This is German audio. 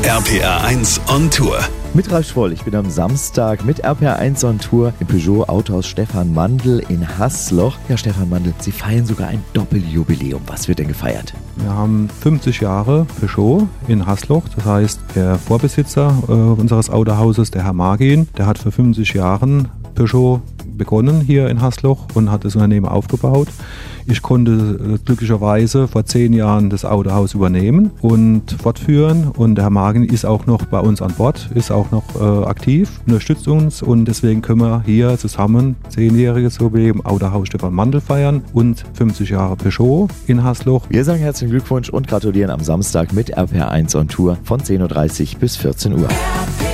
RPR 1 on Tour. Mit Ralf Schwoll, ich bin am Samstag mit RPR 1 on Tour im Peugeot Autohaus Stefan Mandl in Hasloch. Ja, Stefan Mandl, Sie feiern sogar ein Doppeljubiläum. Was wird denn gefeiert? Wir haben 50 Jahre Peugeot in Hasloch. Das heißt, der Vorbesitzer unseres Autohauses, der Herr Margin, der hat vor 50 Jahren Peugeot begonnen hier in Hasloch und hat das Unternehmen aufgebaut. Ich konnte glücklicherweise vor 10 Jahren das Autohaus übernehmen und fortführen, und der Herr Margin ist auch noch bei uns an Bord, ist auch noch aktiv, unterstützt uns, und deswegen können wir hier zusammen 10-jähriges Jubiläum Autohaus Stefan Mandl feiern und 50 Jahre Peugeot in Hasloch. Wir sagen herzlichen Glückwunsch und gratulieren am Samstag mit RPR 1 on Tour von 10.30 Uhr bis 14 Uhr.